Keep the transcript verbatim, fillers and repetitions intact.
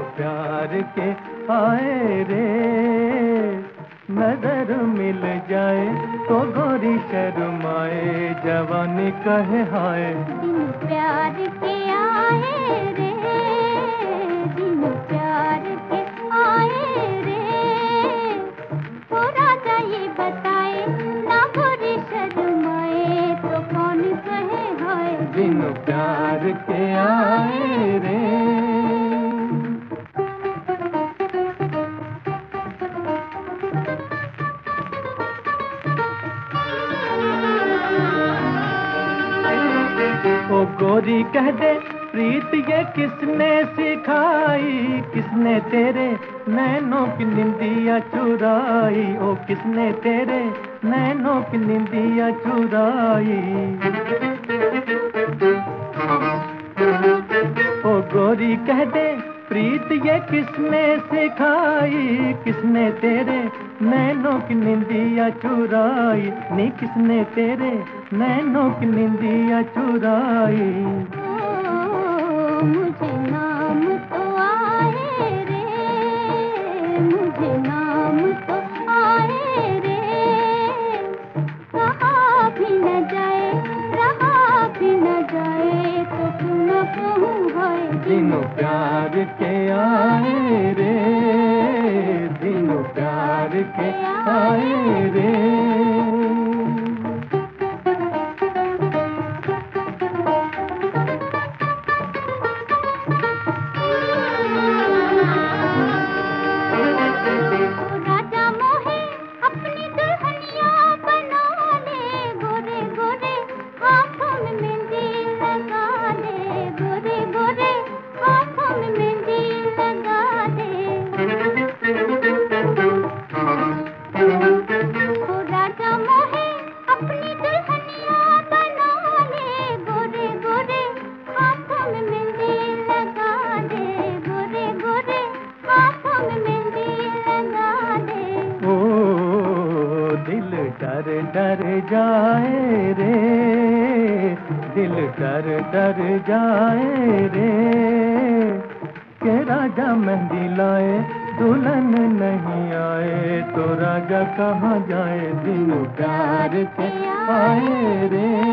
प्यार के आए रे। नजर मिल जाए तो गोरी शर्माए, जवानी कहे हाय। दिन प्यार के आए रे, दिन प्यार के आए रे। ओ राजा ये बताए ना गोरी शर्माए, तो कौन कहे हाय। दिन प्यार के आए रे। ओ गोरी कह दे प्रीत ये किसने सिखाई, किसने तेरे नैनों की निंदिया चुराई। ओ किसने तेरे नैनों की निंदिया चुराई। ओ गोरी कह दे प्रीत ये किसने सिखाई, किसने तेरे नैनों की निंदिया चुराई। नी किसने तेरे नैनों की निंदिया चुराई। ओ मुझे नाम तो आए रे, मुझे नाम तो आए रे। कहा भी न जाए, रहा भी न जाए, तो क्यों न कहूँ हाय। दिनों प्यार के आए रे, दिनों प्यार के आए रे। राजा मोहे अपनी दुल्हनिया बना ले, गोरे गोरे हाथों में मेहंदी लगा ले, गोरे गोरे हाथों में मेहंदी लगा ले। ओ राजा मोहे अपनी दुल्हनिया बना ले, गोरे गोरे हाथों में मेहंदी लगा ले, गोरे गोरे हाथों में मेहंदी लगा ले। ओ दिल डर डर जाए रे, दिल डर डर जाए रे। के राजा मेहंदी लाए दुल्हन नहीं आए, तो राजा कहाँ जाए। दिन प्यार के आए रे।